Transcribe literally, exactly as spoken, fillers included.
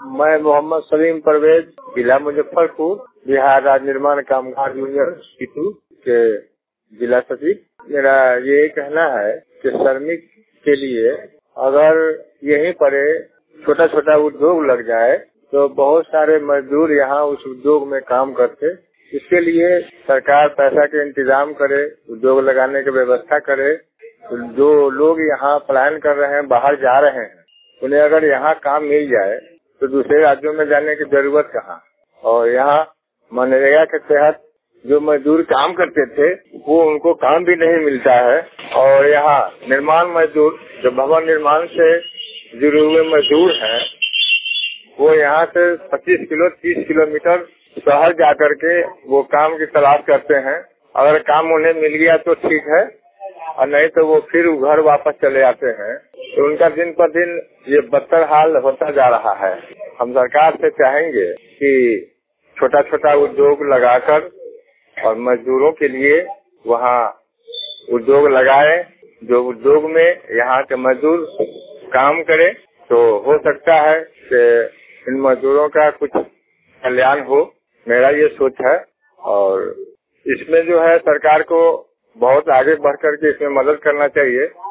मैं मोहम्मद सलीम परवेज, जिला मुजफ्फरपुर, बिहार राज्य निर्माण कामगार यूनियन सीटू के जिला सचिव। मेरा ये कहना है कि श्रमिक के लिए अगर यहीं पर छोटा छोटा उद्योग लग जाए तो बहुत सारे मजदूर यहाँ उस उद्योग में काम करते। इसके लिए सरकार पैसा के इंतजाम करे, उद्योग लगाने की व्यवस्था करे। तो जो लोग यहाँ पलायन कर रहे हैं, बाहर जा रहे हैं, उन्हें अगर यहाँ काम मिल जाए तो दूसरे राज्यों में जाने की जरूरत कहाँ। और यहाँ मनरेगा के तहत जो मजदूर काम करते थे वो उनको काम भी नहीं मिलता है। और यहाँ निर्माण मजदूर जो भवन निर्माण से जुड़े हुए मजदूर हैं वो यहाँ से पच्चीस किलो तीस किलोमीटर शहर जा करके वो काम की तलाश करते हैं। अगर काम उन्हें मिल गया तो ठीक है, और नहीं तो वो फिर घर वापस चले आते हैं। तो उनका दिन पर दिन ये बदतर हाल होता जा रहा है। हम सरकार से चाहेंगे कि छोटा छोटा उद्योग लगाकर और मजदूरों के लिए वहाँ उद्योग लगाए। जो उद्योग में यहाँ के मजदूर काम करे तो हो सकता है कि इन मजदूरों का कुछ कल्याण हो। मेरा ये सोच है और इसमें जो है सरकार को बहुत आगे बढ़ करके इसमें मदद करना चाहिए।